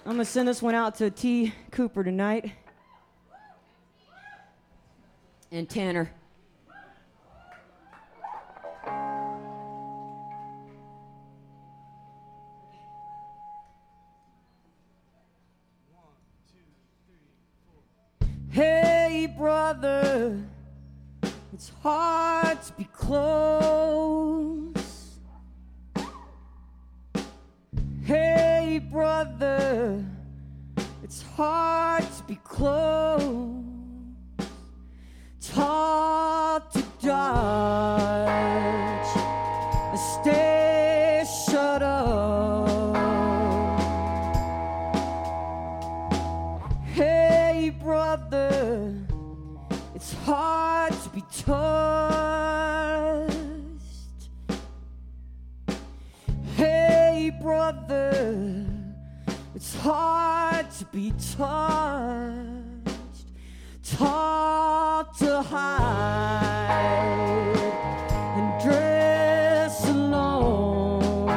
I'm gonna send this one out to T. Cooper tonight. And Tanner. Hey, brother, it's hard to be close. Hey, brother, it's hard to be close. It's hard to dodge and stay shut up. Hey, brother, it's hard to be touched. Hey, brother, it's hard to be touched. It's hard to hide and dress alone.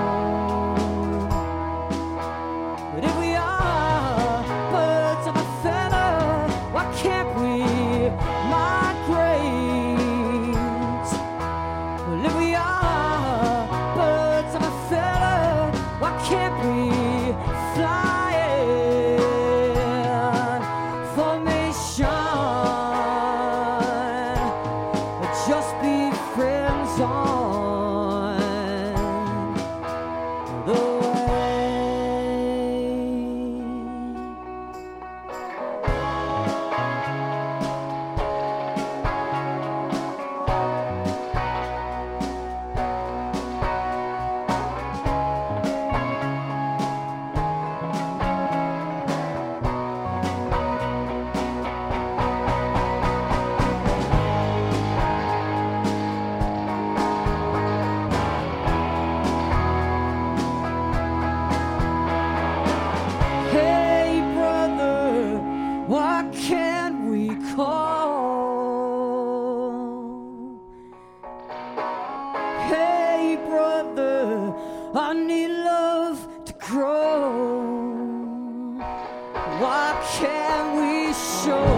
But if we are birds of a feather, why can't we migrate? Well, if we are birds of a feather, why can't we fly in formation? Or just be friends on the way. Hey, brother, what can we call? Hey, brother, I need love to grow. What can we show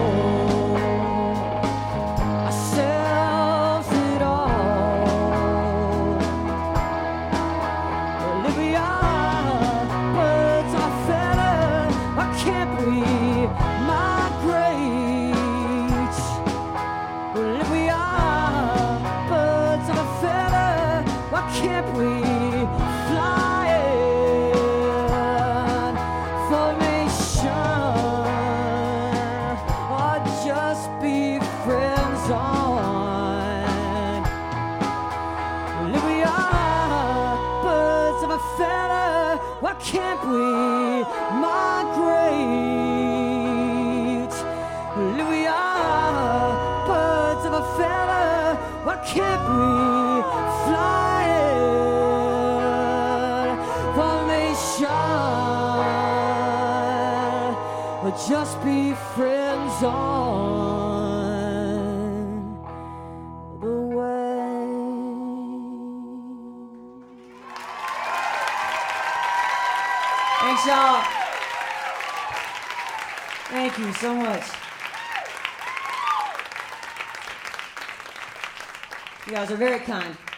ourselves at all? Well, if we are birds of a feather, why can't we migrate? Well, if we are birds of a feather, why can't we fly in formation? Or just be friends on? Well, if we are birds of a feather, why can't we migrate? Well, if we are birds of a feather, why can't we fly in formation? Or just be friends on the way. Thanks, y'all. Thank you so much. You guys are very kind.